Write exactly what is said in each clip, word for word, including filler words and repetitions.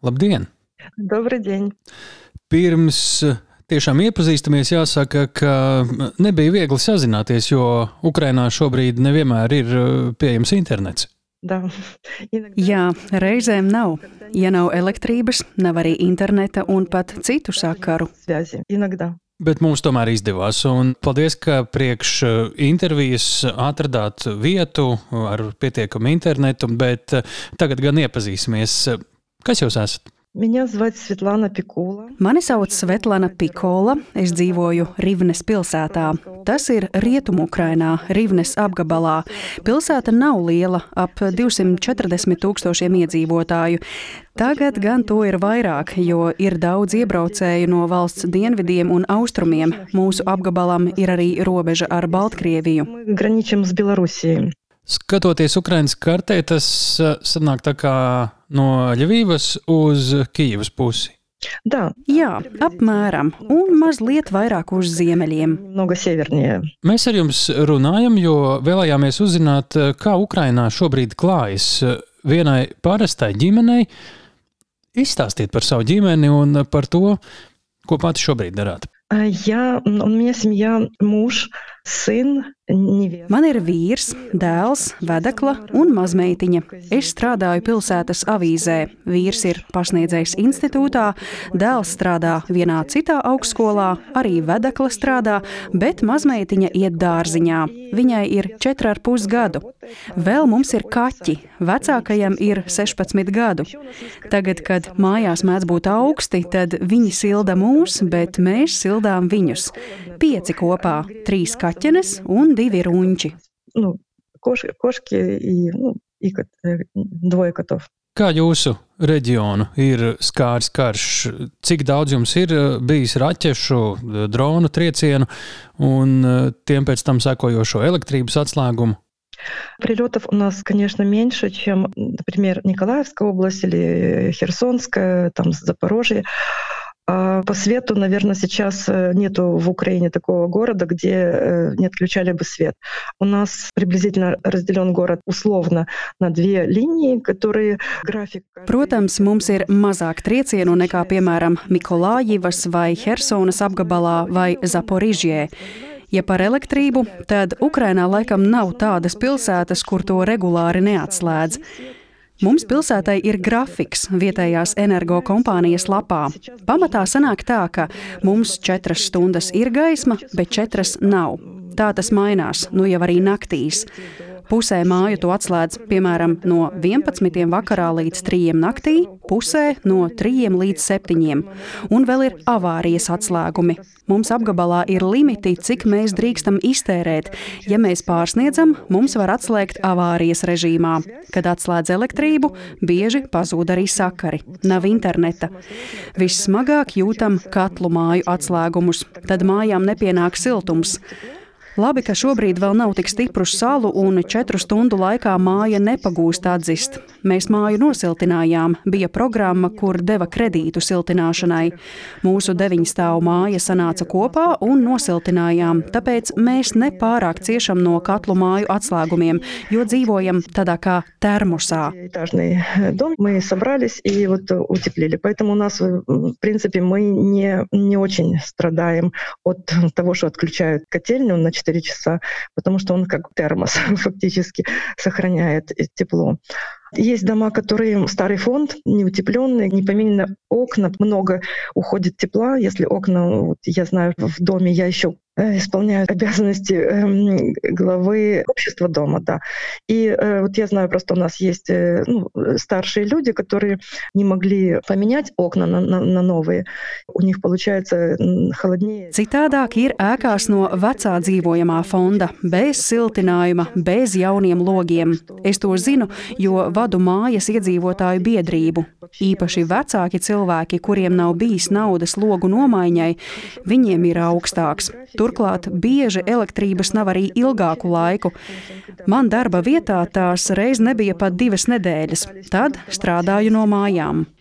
Labdien! Добрый день! Pirms tiešām iepazīstamies, jāsaka, ka nebija viegli sazināties, jo Ukrainā šobrīd nevienmēr ir pieejams internets. Да. Jā, reizēm nav. Ja nav elektrības, nav arī interneta un pat citu sakaru. Связи. Иногда. Bet mums tomēr izdevās, un paldies, ka priekš intervijas atradāt vietu ar pietiekamu internetu, bet tagad gan iepazīsimies. Kas jūs esat? Меня зовут Светлана Пикула. Mani sauc Svetlana Pikola, es dzīvoju Rivnes pilsētā. Tas ir Rietumu-Ukrainā, Rivnes apgabalā. Pilsēta nav liela, ap divsimt četrdesmit tūkstošiem iedzīvotāju. Tagad gan to ir vairāk, jo ir daudz iebraucēju no valsts dienvidiem un austrumiem. Mūsu apgabalam ir arī robeža ar Baltkrieviju. Мы граничим с Белоруссией. Skatoties Ukrainas kartē, tas sanāk tā kā no Ļevīvas uz Kijivas pusi. Да, Jā, apmēram, un mazliet vairāk uz ziemeļiem. много севернее. Mēs ar jums runājam, jo vēlējāmies uzzināt, kā Ukrainā šobrīd klājas vienai parastai ģimenei. Izstāstiet par savu ģimeni un par to, ko pati šobrīd darāt. А Я, у меня семья, муж, сын, невеста. Man ir vīrs, dēls, vedekla un mazmeitiņa. Es strādāju pilsētas avīzē. Vīrs ir pasniedzējs institūtā, dēls strādā vienā citā augstskolā, arī vedekla strādā, bet mazmeitiņa iet dārziņā. Viņai ir četri ar pus gadu. Vēl mums ir kaķi. Vecākajam ir sešpadsmit gadu. Tagad, kad mājās mēdz būt augsti, tad viņi silda mūs, bet mēs sildām viņus. Pieci kopā, trīs kaķenes un divi runči. Ну, кош, кошки и, ну, и кот, двое котов. Kā jūsu reģionu ir skāris karš? Cik daudz jums ir bijis raķešu, dronu triecienu un tiem pēc tam sekojošo elektrības atslēgumu? Прилетов у нас, конечно, меньше, чем, например, Николаевская область или Херсонская, там Запорожье. А по свету, наверное, сейчас нету в Украине такого города, где не отключали бы свет. У нас приблизительно разделен город условно на две линии, которые график... Protams, mums ir mazāk triecienu nekā, piemēram, Mikolājivas vai Hersonas apgabalā vai Zaporižjē. Ja par elektrību, tad Ukrainā laikam nav tādas pilsētas, kur to regulāri neatslēdz. Mums pilsētai ir grafiks vietējās energo kompānijas lapā. Pamatā sanāk tā, ka mums četras stundas ir gaisma, bet četras nav. Tā tas mainās, nu jau arī naktīs. Pusē māju to atslēdz, piemēram, no vienpadsmitiem vakarā līdz trījiem naktī, pusē no trījiem līdz septiņiem. Un vēl ir avārijas atslēgumi. Mums apgabalā ir limiti, cik mēs drīkstam iztērēt. Ja mēs pārsniedzam, mums var atslēgt avārijas režīmā. Kad atslēdz elektrību, bieži pazūd arī sakari. Nav interneta. Vissmagāk jūtam katlu māju atslēgumus. Tad mājām nepienāk siltums. Labi, ka šobrīd vēl nav tik stipru salu un četru stundu laikā māja nepagūst atzist. Mēs māju nosiltinājām, bija programma, kur deva kredītu siltināšanai. Mūsu deviņstāvu māja sanāca kopā un nosiltinājām, tāpēc mēs nepārāk ciešam no katlu māju atslēgumiem, jo dzīvojam tādā kā termosā. Этажный дом, мы собрались и вот утеплили. Поэтому у нас, в принципе, мы не, не очень страдаем от того, что отключают котельню на четыре часа, потому что он как термос фактически сохраняет тепло. Есть дома, которые старый фонд, неутепленные, не поменены окна, много уходит тепла. Если окна, вот я знаю, в доме я еще исполняю обязанности э, главы общества дома, да. И э, вот я знаю, просто у нас есть э, ну, старшие люди, которые не могли поменять окна на, на, на новые. У них получается холоднее. Citādāk ir ēkās no vecā dzīvojamā fonda, bez siltinājuma, bez jauniem logiem. Es to zinu, jo vadu mājas iedzīvotāju biedrību. Īpaši vecāki cilvēki, kuriem nav bijis naudas logu nomaiņai, viņiem ir augstāks. Turklāt bieži elektrības nav arī ilgāku laiku. Man darba vietā tās reiz nebija pat divas nedēļas. Tad strādāju no mājām.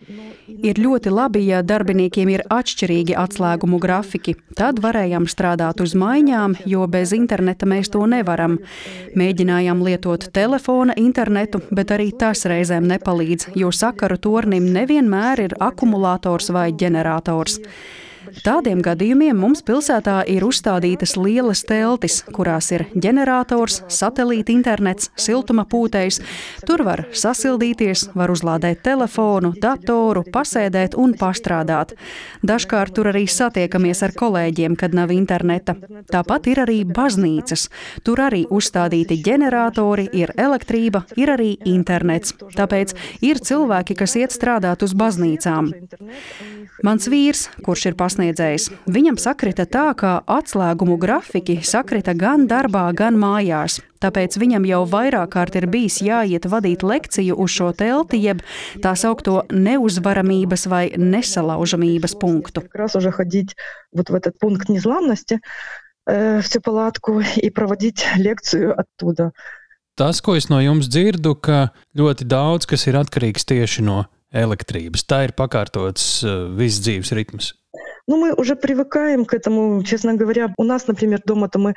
Ir ļoti labi, ja darbiniekiem ir atšķirīgi atslēgumu grafiki. Tad varējām strādāt uz maiņām, jo bez interneta mēs to nevaram. Mēģinājām lietot telefona internetu, bet arī tas reizēm nepalīdz, jo sakaru tornim nevienmēr ir akumulators vai ģenerators. Tādiem gadījumiem mums pilsētā ir uzstādītas lielas teltis, kurās ir ģenerators, satelīta internets, siltuma pūtējs. Tur var sasildīties, var uzlādēt telefonu, datoru, pasēdēt un pastrādāt. Dažkārt tur arī satiekamies ar kolēģiem, kad nav interneta. Tāpat ir arī baznīcas. Tur arī uzstādīti ģeneratori, ir elektrība, ir arī internets. Tāpēc ir cilvēki, kas iet strādāt uz baznīcām. Mans vīrs, kurš ir pasniedzējs, viņam sakrita tā, ka atslēgumu grafiki sakrita gan darbā, gan mājās. Tāpēc viņam jau vairāk kārt ir bijis jāiet vadīt lekciju uz šo telti, jeb tā saukto neuzvaramības vai nesalaužamības punktu. Вот в этот пункт незламности, э, всю палатку и проводить лекцию оттуда. Tas, ko es no jums dzirdu, ka ļoti daudz kas ir atkarīgs tieši no elektrības. Tā ir pakārtots uh, viss dzīves ritms. Ну, мы уже привыкаем к этому, честно говоря. У нас, например, дома-то мы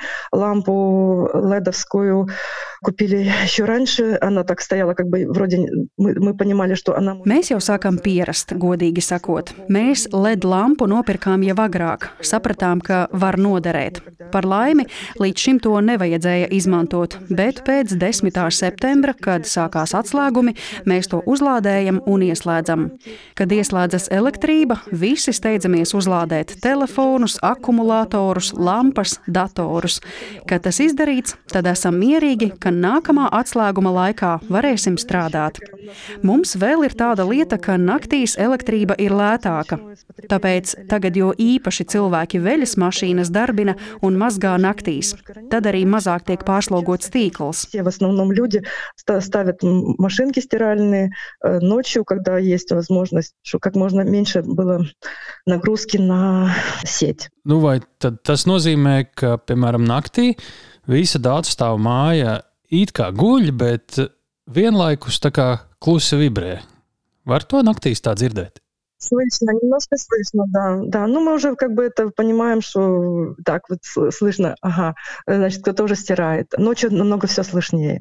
лампу ледовскую купили еще раньше. Она так стояла, как бы вроде мы, мы понимали, что она... Mēs jau sākam pierast, godīgi sakot. Mēs L E D lampu nopirkām jau agrāk. Sapratām, ka var noderēt. Par laimi, līdz šim to nevajadzēja izmantot, bet pēc desmitā septembra, kad sākās atslēgumi, mēs to uzlādējam un ieslēdzam. Kad ieslēdzas elektrība, visi steidzamies uzlādēt telefonus, akumulatorus, lampas, datorus. Kad tas izdarīts, tad esam mierīgi, ka nākamā atslēguma laikā varēsim strādāt. Mums vēl ir tāda lieta, ka naktīs elektrība ir lētāka. Tāpēc tagad jo īpaši cilvēki veļas mašīnas darbina un mazgā naktīs. Tad arī mazāk tiek pārslogots tīkls. В основном люди ставят машинки стиральные ночью, когда есть возможность, чтобы как можно меньше было нагрузки на сеть. Nu, vai tad tas nozīmē, ka, piemēram, naktī visa daudzstāvu māja it kā guļ, bet vienlaikus tā kā klusi vibrē? Var to naktīs tā dzirdēt? Слышно, немножко слышно, да. Да, ну мы уже как бы это понимаем, что так вот слышно, ага, значит, кто-то уже стирает. Ночью намного все слышнее.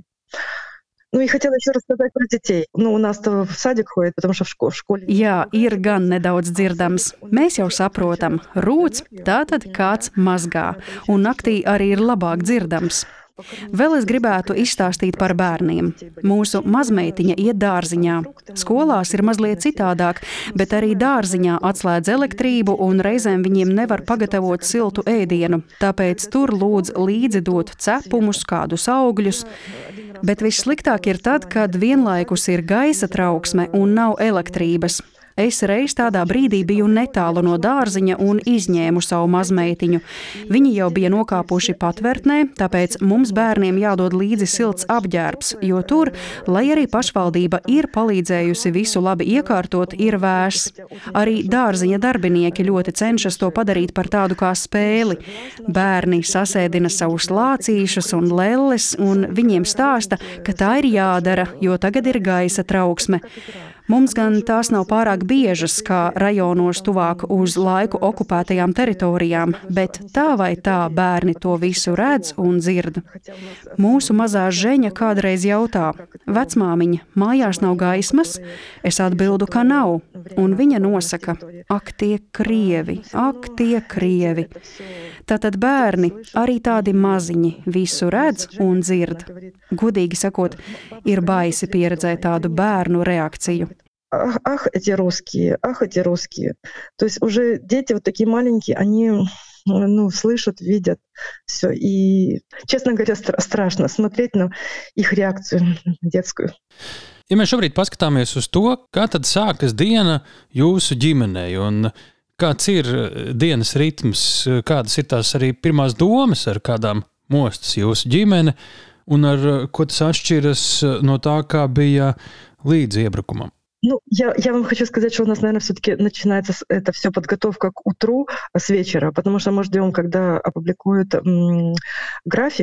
Nu, ja хотела еще рассказать про детей. Nu, у нас-то в садик ходит, потому что в школе. Jā, ir gan nedaudz dzirdams. Mēs jau saprotam, rūc, tātad kāds mazgā, un naktī arī ir labāk dzirdams. Vēl es gribētu izstāstīt par bērniem. Mūsu mazmeitiņa iet dārziņā. Skolās ir mazliet citādāk, bet arī dārziņā atslēdz elektrību un reizēm viņiem nevar pagatavot siltu ēdienu, tāpēc tur lūdz līdzi dot cepumus, kādus augļus. Bet vissliktāk ir tad, kad vienlaikus ir gaisa trauksme un nav elektrības. Es reiz tādā brīdī biju netālu no dārziņa un izņēmu savu mazmeitiņu. Viņi jau bija nokāpuši patvērtnē, tāpēc mums bērniem jādod līdzi silts apģērbs, jo tur, lai arī pašvaldība ir palīdzējusi visu labi iekārtot, ir vēss. Arī dārziņa darbinieki ļoti cenšas to padarīt par tādu kā spēli. Bērni sasēdina savus lācīšus un lelles, un viņiem stāsta, ka tā ir jādara, jo tagad ir gaisa trauksme. Mums gan tās nav pārāk biežas, kā rajonos tuvāk uz laiku okupētajām teritorijām, bet tā vai tā bērni to visu redz un dzird. Mūsu mazā Žeņa kādreiz jautā: vecmāmiņa, mājās nav gaismas? Es atbildu, ka nav, un viņa nosaka: ak, tie krievi, ak, tie krievi. Tātad bērni, arī tādi maziņi, visu redz un dzird. Godīgi sakot, ir baisi pieredzēt tādu bērnu reakciju. Ах, ах, эти русские, ах, эти русские. То есть уже дети вот такие маленькие, они, ну, слышат, видят все. И, честно говоря, стра- страшно смотреть на их реакцию детскую. Ja mēs šobrīd paskatāmies uz to, kā tad sākas diena jūsu ģimenei un kāds ir dienas ritms, kādas ir tās arī pirmās domas, ar kādām mostas jūsu ģimene un ar ko tas atšķiras no tā, kā bija līdz iebrukumam? Ну, я, я вам хочу сказать, что у нас, наверное, все-таки начинается это все подготовка к утру с вечера, потому что мы ждем, когда опубликуют м, график,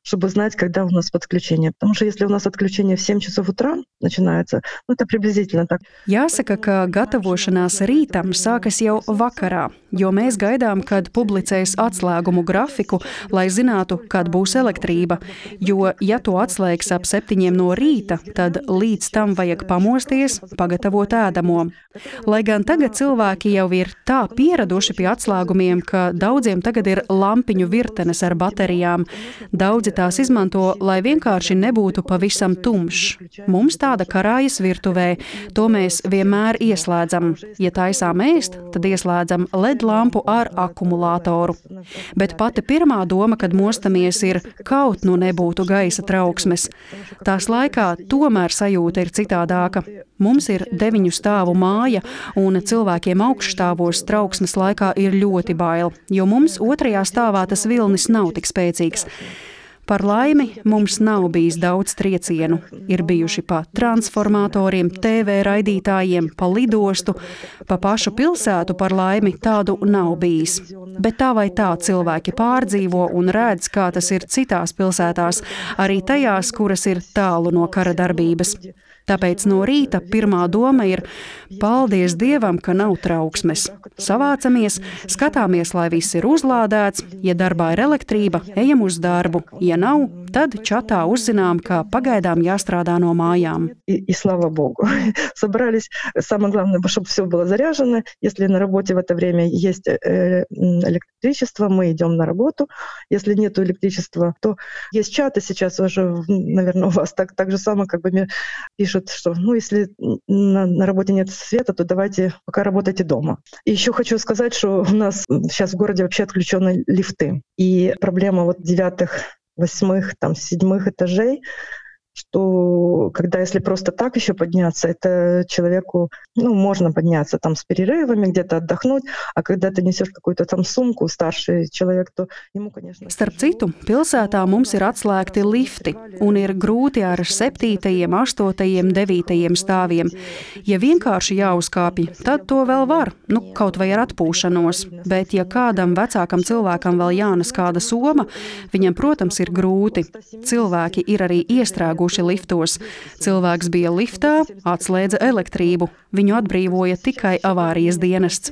чтобы знать, когда у нас подключение. Потому что если у нас отключение в семь часов утра начинается, ну, это приблизительно так. Jāsaka, ka gatavošanās rītam sākas jau vakarā, jo mēs gaidām, kad publicēs atslēgumu grafiku, lai zinātu, kad būs elektrība. Jo, ja to atslēgs ap septiņiem no rīta, tad līdz tam vajag pamosties, pagatavot ēdamo. Lai gan tagad cilvēki jau ir tā pieraduši pie atslēgumiem, ka daudziem tagad ir lampiņu virtenes ar baterijām. Daudzi tās izmanto, lai vienkārši nebūtu pavisam tumšs. Mums tāda karājas virtuvē, to mēs vienmēr ieslēdzam. Ja taisām ēst, tad ieslēdzam L E D lampu ar akumulātoru. Bet pati pirmā doma, kad mostamies, ir kaut nu nebūtu gaisa trauksmes. Tās laikā tomēr sajūta ir citādāka. Mums ir deviņu stāvu māja, un cilvēkiem augšstāvos trauksmes laikā ir ļoti bail, jo mums otrajā stāvā tas vilnis nav tik spēcīgs. Par laimi, mums nav bijis daudz triecienu. Ir bijuši pa transformatoriem, T V raidītājiem, pa lidostu, pa pašu pilsētu par laimi tādu nav bijis. Bet tā vai tā cilvēki pārdzīvo un redz, kā tas ir citās pilsētās, arī tajās, kuras ir tālu no kara darbības. Tāpēc no rīta pirmā doma ir paldies Dievam, ka nav trauksmes. Savācamies, skatāmies, lai viss ir uzlādēts, ja darbā ir elektrība, ejam uz darbu, ja nav, tad čatā uzzinām, ka пagaidām jāstrādā no mājām. И, и слава Богу. Собрались. Самое главное, чтобы все было заряжено. Если на работе в это время есть э, электричество, мы идем на работу. Если нет электричества, то есть чаты сейчас уже, наверное, у вас так, так же самое, как бы мне пишут, что ну, если на, на работе нет света, то давайте пока работайте дома. И еще хочу сказать, что у нас сейчас в городе вообще отключены лифты. И проблема вот девятых, восьмых, там, седьмых этажей, что когда если просто так еще подняться, это человеку, ну, можно подняться там с перерывами, где-то отдохнуть, а когда ты несешь какую-то там sumku, старший человек, то ему, конечно... Starp citu, pilsētā mums ir atslēgti lifti un ir grūti ar septītajiem, astotajiem, devītajiem stāviem. Ja vienkārši jāuzkāpj, tad to vēl var, nu, kaut vai ar atpūšanos, bet ja kādam vecākam cilvēkam vēl jānes kāda soma, viņam, protams, ir grūti. Cilvēki ir arī iestrēguši liftos. Cilvēks bija liftā, atslēdza elektrību. Viņu atbrīvoja tikai avārijas dienests.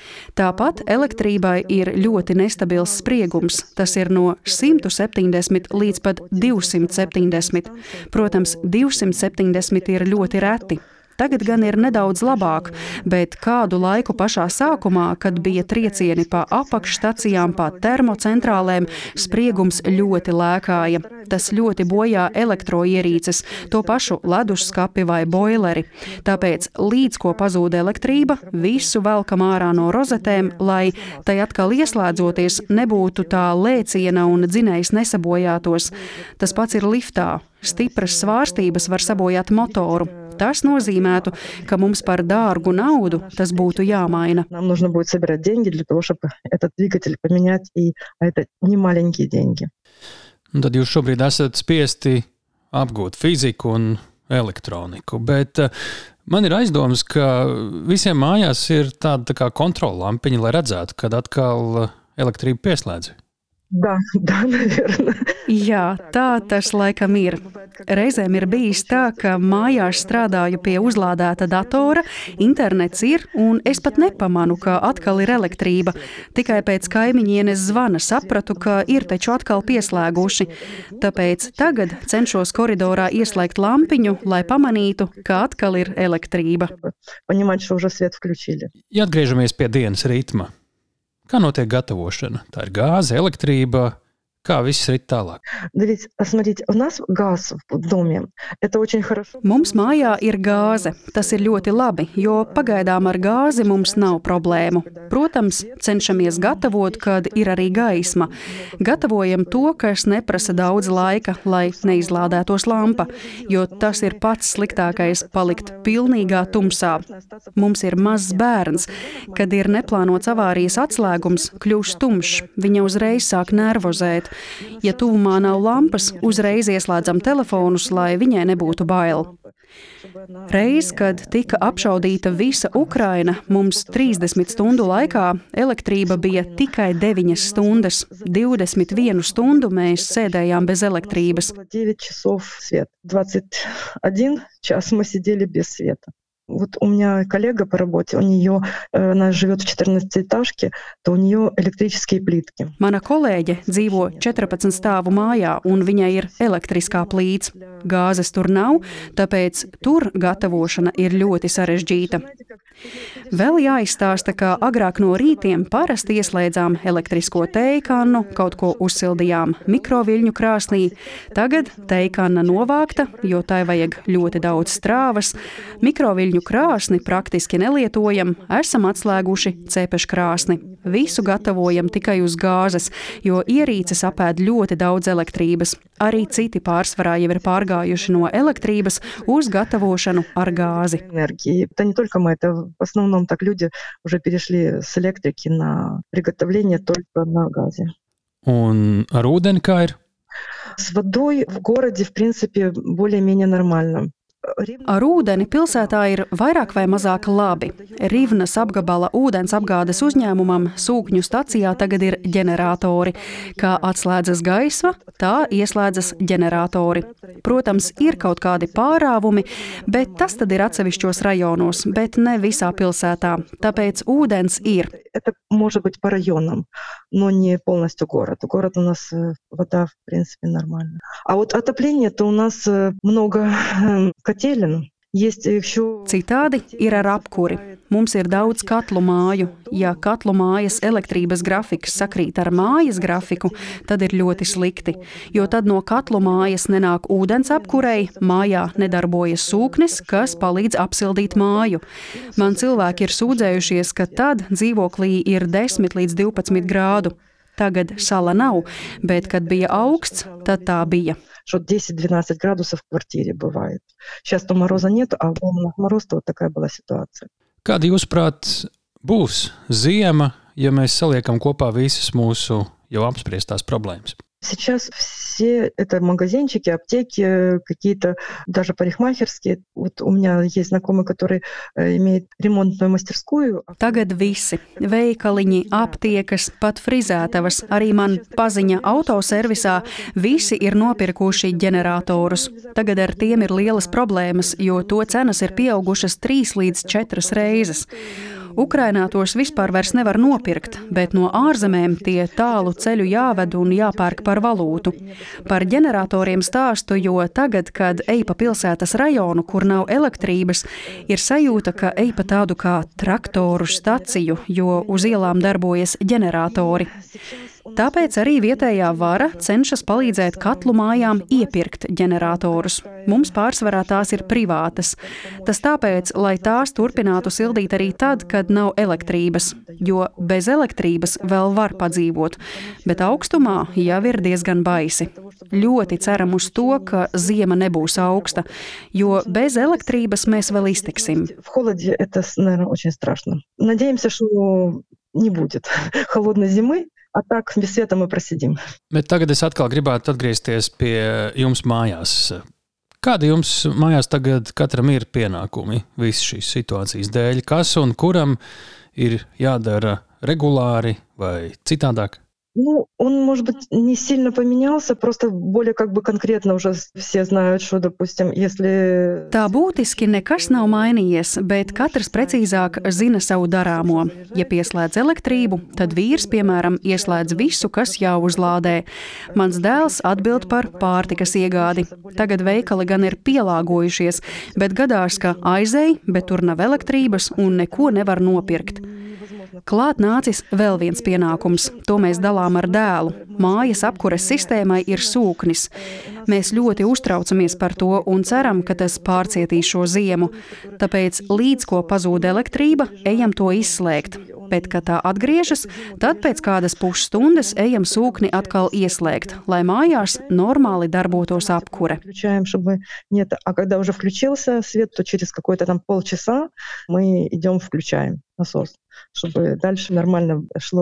Tāpat elektrībai ir ļoti nestabils spriegums. Tas ir no simt septiņdesmit līdz pat divsimt septiņdesmit. Protams, divsimt septiņdesmit ir ļoti reti. Tagad gan ir nedaudz labāk, bet kādu laiku pašā sākumā, kad bija triecieni pa apakšstacijām, pa termocentrālēm, spriegums ļoti lēkāja. Tas ļoti bojā elektroierīces, to pašu leduskapi vai boileri. Tāpēc, līdz ko pazūd elektrība, visu velkam ārā no rozetēm, lai tai atkal ieslēdzoties nebūtu tā lēciena un dzinējs nesabojātos. Tas pats ir liftā. Stipras svārstības var sabojāt motoru. Tas nozīmētu, ka mums par dārgu naudu tas būtu jāmaina. Нам нужно будет собирать деньги для того, чтобы этот двигатель поменять, и это не маленькие деньги. Un tad jūs šobrīd esat spiesti apgūt fiziku un elektroniku, bet man ir aizdomas, ka visiem mājās ir tāda tā kā kontrollampiņa, lai redzētu, kad atkal elektrība pieslēdz. Да, да, наверное. Jā, tā tas laikam ir. Reizēm ir bijis tā, ka mājās strādāju pie uzlādēta datora, internets ir, un es pat nepamanu, ka atkal ir elektrība. Tikai pēc kaimiņienes zvana sapratu, ka ir taču atkal pieslēguši. Tāpēc tagad cenšos koridorā ieslēgt lampiņu, lai pamanītu, ka atkal ir elektrība. Понимать, что уже свет включили. Ja atgriežamies pie dienas ritma, kā notiek gatavošana? Tā ir gāze, elektrība, kā viss rit tālāk? Да ведь, смотрите, у нас газ в доме. Это очень хорошо. Mums mājā ir gāze. Tas ir ļoti labi, jo pagaidām ar gāzi mums nav problēmu. Protams, cenšamies gatavot, kad ir arī gaisma. Gatavojam to, kas neprasa daudz laika, lai neizlādētos lampa, jo tas ir pats sliktākais – palikt pilnīgā tumsā. Mums ir mazs bērns. Kad ir neplānots avārijas atslēgums, kļūst tumšs. Viņa uzreiz sāk nervozēt. Ja tuvumā nav lampas, uzreiz ieslēdzam telefonus, lai viņai nebūtu bail. Reiz, kad tika apšaudīta visa Ukraina, mums trīsdesmit stundu laikā elektrība bija tikai deviņas stundas. divdesmit vienu stundu mēs sēdējām bez elektrības. двадцать один час мы сидели без света. Вот у меня коллега по работе, у нее, она живет в четырнадцатиэтажке, то у нее электрические плитки. Mana kolēģe dzīvo četrpadsmit stāvu mājā, un viņai ir elektriskā plīts. Gāzes tur nav, tāpēc tur gatavošana ir ļoti sarežģīta. Vēl jāizstāsta, ka agrāk no rītiem parasti ieslēdzām elektrisko tejkannu, kaut ko uzsildījām mikroviļņu krāsnī. Tagad tejkanna novākta, jo tai vajag ļoti daudz strāvas. Mikroviļņu krāsni praktiski nelietojam, esam atslēguši cepeškrāsni. Visu gatavojam tikai uz gāzes, jo ierīces apēd ļoti daudz elektrības. Arī citi pārsvarā jau ir pārgājuši no elektrības uz gatavošanu ar gāzi. Это не только мы, это в основном так люди уже перешли с электрики на приготовление только на газе. Un ar ūdeni kā ir? С водой в городе, в принципе, более-менее нормально. Ar ūdeni pilsētā ir vairāk vai mazāk labi. Rivnas apgabala ūdens apgādes uzņēmumam Sūkņu stacijā tagad ir ģeneratori. Kā atslēdzas gaisma, tā ieslēdzas ģeneratori. Protams, ir kaut kādi pārāvumi, bet tas tad ir atsevišķos rajonos, bet ne visā pilsētā. Tāpēc ūdens ir. Это может быть по районам, но не полностью город. Город у нас вода, в принципе, нормальная. А вот отопление-то у нас много котелен. Citādi ir ar apkuri. Mums ir daudz katlu māju. Ja katlu mājas elektrības grafiks sakrīt ar mājas grafiku, tad ir ļoti slikti, jo tad no katlu mājas nenāk ūdens apkurei, mājā nedarbojas sūknis, kas palīdz apsildīt māju. Man cilvēki ir sūdzējušies, ka tad dzīvoklī ir desmit līdz divpadsmit grādu. Tagad sala nav, bet kad bija augsts, tad tā bija. Что десять-двенадцать градусов в квартире бывает. Сейчас то мороза нет, а на мороз то вот такая была ситуация. Kāda, jūsuprāt, būs ziema, ja mēs saliekam kopā visas mūsu jau apspriestās problēmas? Сейчас все это магазинчики, аптеки, какие-то даже парикмахерские. Вот у меня есть знакомый, который имеет ремонтную мастерскую. Tagad visi - veikaliņi, aptiekas, pat frizētavas, arī man paziņa autoservisā, visi ir nopirkuši ģeneratorus. Tagad ar tiem ir lielas problēmas, jo to cenas ir pieaugušas trīs līdz četras reizes. Ukrainā tos vispār vairs nevar nopirkt, bet no ārzemēm tie tālu ceļu jāved un jāpērk par valūtu. Par ģeneratoriem stāstu, jo tagad, kad ej pa pilsētas rajonu, kur nav elektrības, ir sajūta, ka ej pa tādu kā traktoru staciju, jo uz ielām darbojas ģeneratori. Tāpēc arī vietējā vara cenšas palīdzēt katlu mājām iepirkt ģeneratorus. Mums pārsvarā tās ir privātas. Tas tāpēc, lai tās turpinātu sildīt arī tad, kad nav elektrības, jo bez elektrības vēl var padzīvot, bet augstumā jau ir diezgan baisi. Ļoti ceram uz to, ka ziema nebūs augsta, jo bez elektrības mēs vēl iztiksim. В холоде это, наверное, очень страшно. Надеемся, что не будет холодной зимы. А так без света мы просидим. Bet tagad es atkal gribētu atgriezties pie jums mājās. Kādi jums mājās tagad katram ir pienākumi visas šīs situācijas dēļ? Kas un kuram ir jādara regulāri vai citādāk? Ну, он, может быть, не сильно поменялся, просто более как бы конкретно уже все знают, что, допустим, если... Tā būtiski nekas nav mainījies, bet katrs precīzāk zina savu darāmo. Ja pieslēdz elektrību, tad vīrs, piemēram, ieslēdz visu, kas jāuzlādē. Mans dēls atbild par pārtikas iegādi. Tagad veikali gan ir pielāgojušies, bet gadās, ka aizej, bet tur nav elektrības un neko nevar nopirkt. Klāt nācis vēl viens pienākums. To mēs dalām ar dēlu. Mājas apkures sistēmai ir sūknis. Mēs ļoti uztraucamies par to un ceram, ka tas pārcietīs šo ziemu. Tāpēc līdz ko pazūd elektrība, ejam to izslēgt. Bet, kad tā atgriežas, tad pēc kādas pusstundas ejam sūkni atkal ieslēgt, lai mājās normāli darbotos apkure. Включаем, чтобы нет, а когда уже включился свет, то через какое-то там полчаса мы идем включаем насос, чтобы дальше нормально шло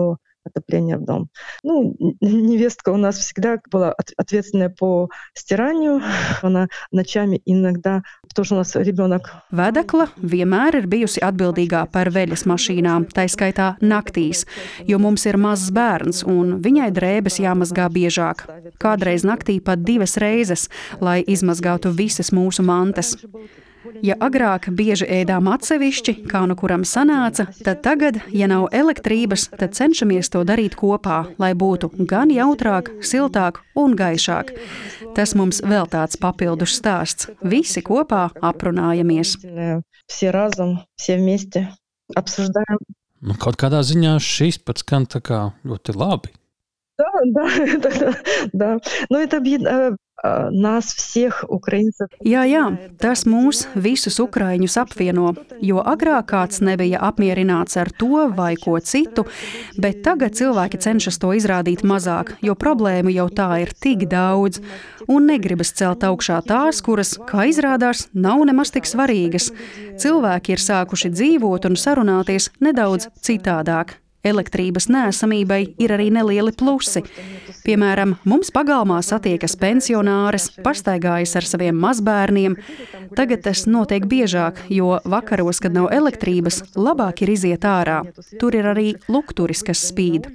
отопление в дом. Ну, невестка у нас всегда была ответственная по стиранию. Она ночами иногда, потому что у нас ребенок. Vedekla vienmēr ir bijusi atbildīgā par veļas mašīnām, tai skaitā naktīs, jo mums ir mazs bērns un viņai drēbes jāmazgā biežāk. Kādreiz naktī pat divas reizes, lai izmazgātu visas mūsu mantas. Ja agrāk bieži ēdām atsevišķi, kā nu kuram sanāca, tad tagad, ja nav elektrības, tad cenšamies to darīt kopā, lai būtu gan jautrāk, siltāk un gaišāk. Tas mums vēl tāds papildus stāsts. Visi kopā aprunājamies. Visi razom, visi vmieste apsуждаем. Nu, kaut kādā ziņā šis pats skan tā kā ļoti labi. Да, да, да, да. Но это объединяет нас всех украинцев. Jā, jā, tas mūs visus ukraiņus apvieno, jo agrāk kāds nebija apmierināts ar to vai ko citu, bet tagad cilvēki cenšas to izrādīt mazāk, jo problēmu jau tā ir tik daudz, un negribas celt augšā tās, kuras, kā izrādās, nav nemaz tik svarīgas. Cilvēki ir sākuši dzīvot un sarunāties nedaudz citādāk. Elektrības neesamībai ir arī nelieli plusi. Piemēram, mums pagalmā satiekas pensionāres, pastaigājas ar saviem mazbērniem. Tagad tas notiek biežāk, jo vakaros, kad nav elektrības, labāk ir iziet ārā. Tur ir arī lukturis, kas spīd.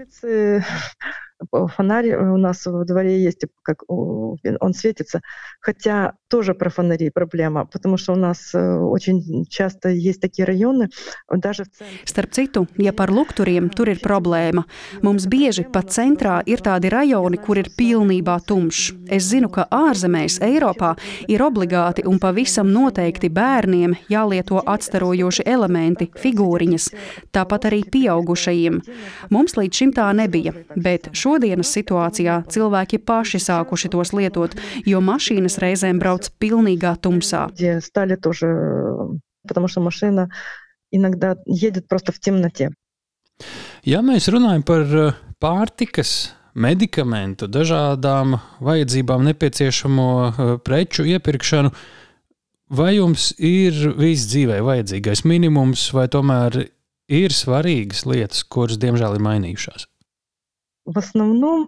Фонарь у нас во дворе есть, как он светится. Хотя тоже про фонари проблема, потому что у нас очень часто есть такие районы, даже в центре. Starp citu, ja par lukturiem tur ir problēma. Mums bieži pat centrā ir tādi rajoni, kur ir pilnībā tumšs. Es zinu, ka ārzemēs, Eiropā, ir obligāti un pavisam noteikti bērniem jālieto atstarojoši elementi, figūriņas, tāpat arī pieaugušajiem. Mums līdz šim tā nebija, bet šodienas situācijā cilvēki paši sākuši tos lietot, jo mašīnas reizēm brauc pilnīgā tumsā. Стали тоже, потому что машина иногда едет просто в темноте. Ja mēs runājam par pārtikas, medikamentu, dažādām vajadzībām nepieciešamo preču iepirkšanu, vai jums ir viss dzīvē vajadzīgais minimums, vai tomēr ir svarīgas lietas, kuras diemžēl ir mainījušās? В основном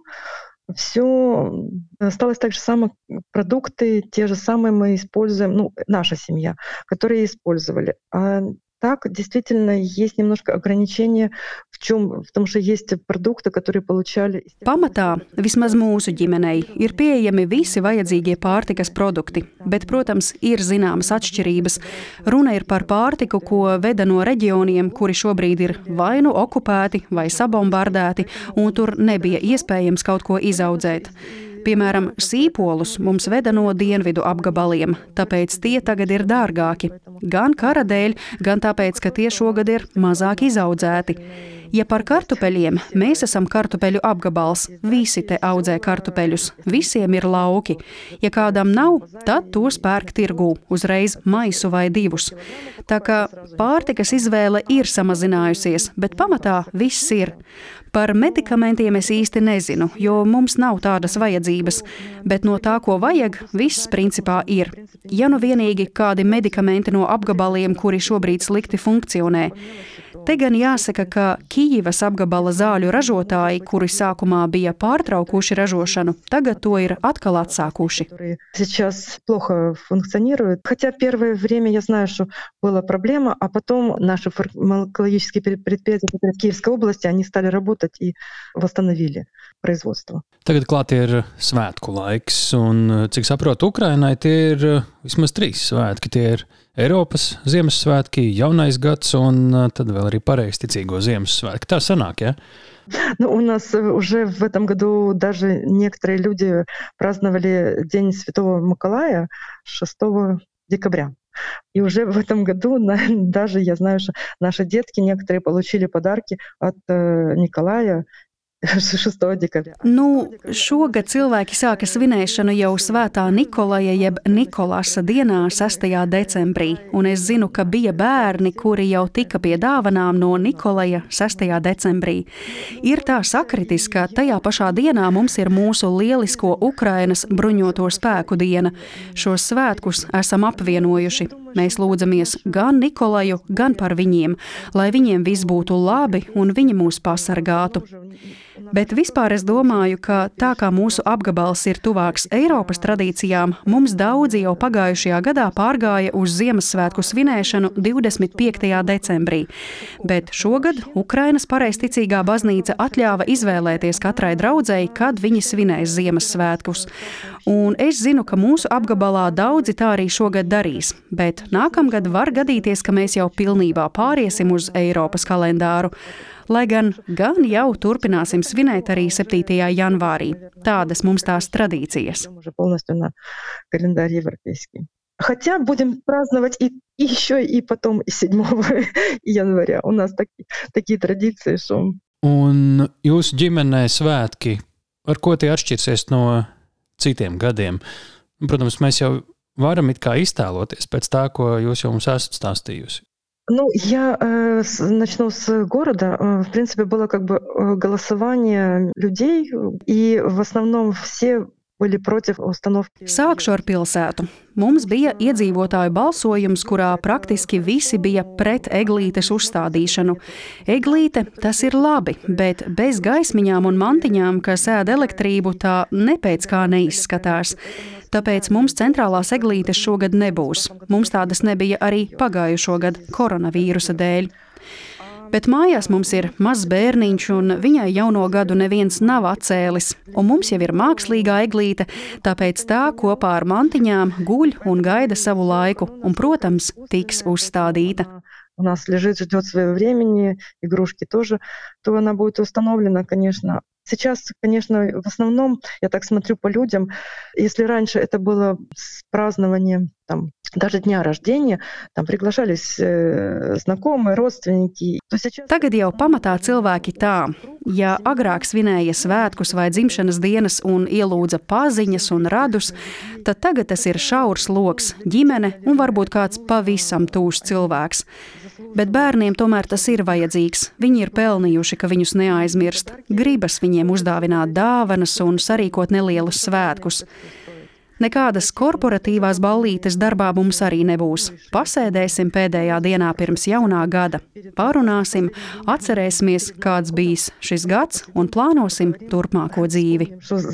все осталось так же самое, продукты те же самые мы используем, ну, наша семья, которые использовали. А так действительно есть немножко ограничения в чем, в том, что есть продукты, которые получали. Pamatā, vismaz mūsu ģimenei, ir pieejami visi vajadzīgie pārtikas produkti, bet, protams, ir zināmas atšķirības. Runa ir par pārtiku, ko veda no reģioniem, kuri šobrīd ir vai nu okupēti vai sabombardēti, un tur nebija iespējams kaut ko izaudzēt. Piemēram, sīpolus mums veda no dienvidu apgabaliem, tāpēc tie tagad ir dārgāki. Gan kara dēļ, gan tāpēc, ka tie šogad ir mazāk izaudzēti. Ja par kartupeļiem, mēs esam kartupeļu apgabals, visi te audzē kartupeļus, visiem ir lauki. Ja kādam nav, tad tos pērk tirgū, uzreiz maisu vai divus. Tā kā pārtikas izvēle ir samazinājusies, bet pamatā viss ir. Par medikamentiem es īsti nezinu, jo mums nav tādas vajadzības, bet no tā, ko vajag, viss principā ir. Ja nu vienīgi kādi medikamenti no apgabaliem, kuri šobrīd slikti funkcionē. Te gan jāsaka, ka Kijivas apgabala zāļu ražotāji, kuri sākumā bija pārtraukuši ražošanu, tagad to ir atkal atsākuši. Сейчас плохо функционирует. Хотя первое время я знаю, что была проблема, а потом наши фармакологические предприятия в Киевской области, они стали работать и восстановили производство. Tagad klāt ir svētku laiks, un, cik saprotu, Ukrainai tie ir vismaz trīs svētki. Tie ir Eiropas Ziemassvētki, Jaunais gads un tad vēl arī pareizticīgo Ziemassvētki. Tā sanāk, ja? Ну, у нас уже в этом году даже некоторые люди праздновали День Святого Миколая шестого декабря. И уже в этом году даже я знаю, что наши детки некоторые получили подарки от Николая šestā dekabrā. Nu, šogad cilvēki sāka svinēšanu jau Svētā Nikolaja jeb Nikolasa dienā sestajā decembrī, un es zinu, ka bija bērni, kuri jau tika pie dāvanām no Nikolaja sestajā decembrī. Ir tā sakritis, ka tajā pašā dienā mums ir mūsu lielisko Ukrainas bruņoto spēku diena. Šos svētkus esam apvienojuši. Mēs lūdzamies gan Nikolaju, gan par viņiem, lai viņiem viss būtu labi un viņi mūs pasargātu. Bet vispār es domāju, ka tā kā mūsu apgabals ir tuvāks Eiropas tradīcijām, mums daudzi jau pagājušajā gadā pārgāja uz Ziemassvētku svinēšanu divdesmit piektajā decembrī. Bet šogad Ukrainas pareizticīgā baznīca atļāva izvēlēties katrai draudzei, kad viņi svinēs Ziemassvētkus. Un es zinu, ka mūsu apgabalā daudzi tā arī šogad darīs, bet nākamgad var gadīties, ka mēs jau pilnībā pāriesim uz Eiropas kalendāru. Lai gan, gan jau turpināsim svinēt arī septītajā janvārī. Tādas mums tās традīcijas. Хотя будем праздновать и, и еще и потом и седьмого января. У нас таки, такие традиции, что... Un jūsu ģimenē svētki, ar ko tie atšķirsies no citiem gadiem? Protams, mēs jau varam it kā iztēloties pēc tā, ko jūs jau mums esat stāstījusi. Ну, я э, с, начну с города. Э, в принципе, было как бы голосование людей, и в основном все были против установки. Sākšu ar pilsētu. Mums bija iedzīvotāju balsojums, kurā praktiski visi bija pret eglītes uzstādīšanu. Eglīte, tas ir labi, bet bez gaismiņām un mantiņām, kas ēd elektrību, tā nepēc kā neizskatās. Tāpēc mums centrālās eglītes šogad nebūs. Mums tādas nebija arī pagājušo gadu koronavīrusa dēļ. Bet mājās mums ir mazs bērniņš, un viņai jauno gadu neviens nav atcēlis. Un mums jau ir mākslīgā eglīte, tāpēc tā kopā ar mantiņām guļ un gaida savu laiku, un, protams, tiks uzstādīta. У нас лежит, ждет своего времени, игрушки тоже, то она будет установлена, конечно. Сейчас, конечно, в основном, я так смотрю по людям, если раньше это было с празднованием, там, даже дня рождения, там приглашались э, знакомые, родственники, то сейчас... Tagad jau pamatā cilvēki tā, ja agrāk svinēja svētkus vai dzimšanas dienas un ielūdza paziņas un radus, tad tagad tas ir šaurs loks, ģimene un varbūt kāds pavisam tūšs cilvēks. Bet bērniem tomēr tas ir vajadzīgs. Viņi ir pelnījuši, ka viņus neaizmirst. Gribas viņiem uzdāvināt dāvanas un sarīkot nelielus svētkus. Nekādas korporatīvās ballītes darbā mums arī nebūs. Pasēdēsim pēdējā dienā pirms jaunā gada. Parunāsim, atcerēsimies, kāds bijis šis gads un plānosim turpmāko dzīvi.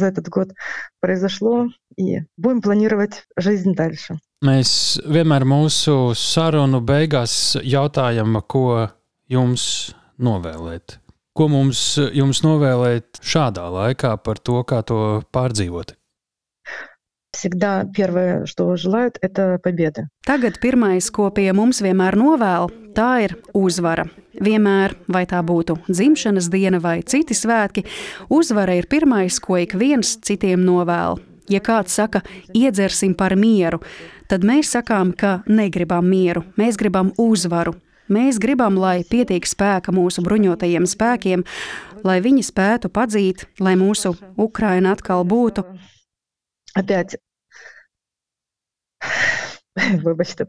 Mēs vienmēr mūsu sarunu beigās jautājam, ko jums novēlēt. Ko mums jums novēlēt šādā laikā par to, kā to pārdzīvot? Всегда первое, что желают, это победа. Tagad pirmais, ko pie mums vienmēr novēl, tā ir uzvara. Vienmēr, vai tā būtu dzimšanas diena vai citi svētki, uzvara ir pirmais, ko ik viens citiem novēl. Ja kāds saka, iedzersim par mieru, tad mēs sakām, ka negribam mieru, mēs gribam uzvaru. Mēs gribam, lai pietiek spēka mūsu bruņotajiem spēkiem, lai viņi spētu padzīt, lai mūsu Ukraina atkal būtu. Опять, выбачьте,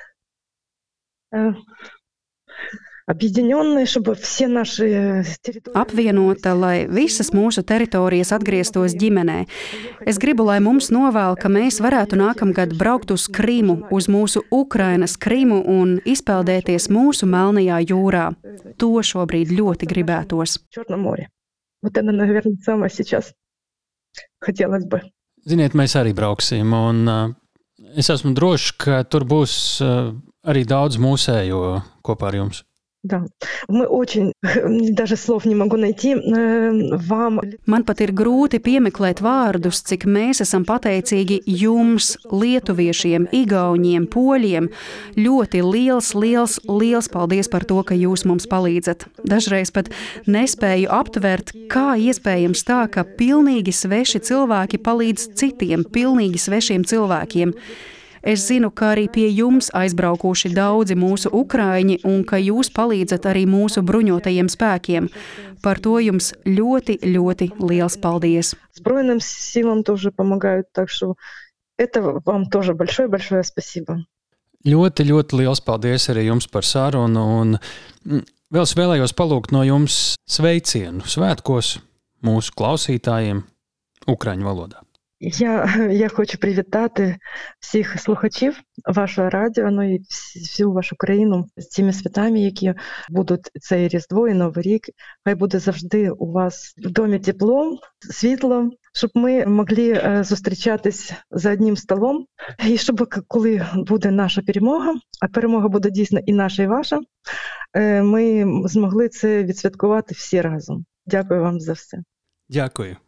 объединенные, чтобы все наши территории... Apvienota, lai visas mūsu teritorijas atgrieztos ģimenē. Es gribu, lai mums novēl, ka mēs varētu nākamgad braukt uz Krimu, uz mūsu Ukrainas Krimu un izpeldēties mūsu Melnajā jūrā. To šobrīd ļoti gribētos. Черное море. Вот это, наверное, самое сейчас хотелось бы. Ziniet, mēs arī brauksim, un uh, es esmu drošs, ka tur būs uh, arī daudz mūsējo kopā ar jums. Да, мы очень, даже слов не могу найти, вам... Man pat ir grūti piemeklēt vārdus, cik mēs esam pateicīgi jums, lietuviešiem, igauņiem, poļiem. Ļoti liels, liels, liels paldies par to, ka jūs mums palīdzat. Dažreiz pat nespēju aptvert, kā iespējams tā, ka pilnīgi sveši cilvēki palīdz citiem, pilnīgi svešiem cilvēkiem. Es zinu, ka arī pie jums aizbraukuši daudzi mūsu ukraiņi un ka jūs palīdzat arī mūsu bruņotajiem spēkiem. Par to jums ļoti, ļoti liels paldies. Сбройным силам тоже помогают, так что это вам тоже большое-большое спасибо. Ļoti, ļoti liels paldies arī jums par sarunu un vēl es vēlējos palūgt no jums sveicienu svētkos mūsu klausītājiem ukraiņu valodā. Я, я хочу привітати всіх слухачів вашого радіо, ну і всю вашу країну з цими святами, які будуть цей Різдво і Новий рік. Хай буде завжди у вас в домі тепло, світло, щоб ми могли зустрічатись за одним столом, і щоб коли буде наша перемога, а перемога буде дійсно і наша, і ваша, ми змогли це відсвяткувати всі разом. Дякую вам за все. Дякую.